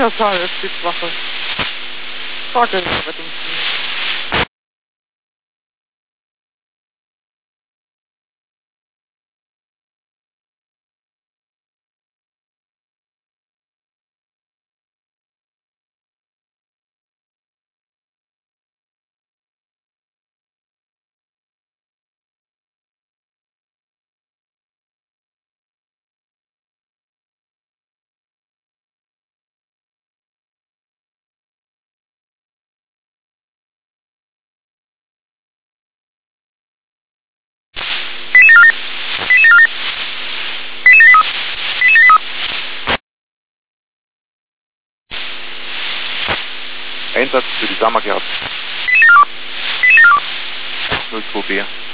Unterzahl ist die Wache. Frage Rettungsdienst. Einsatz für die Summer Gas. 02B.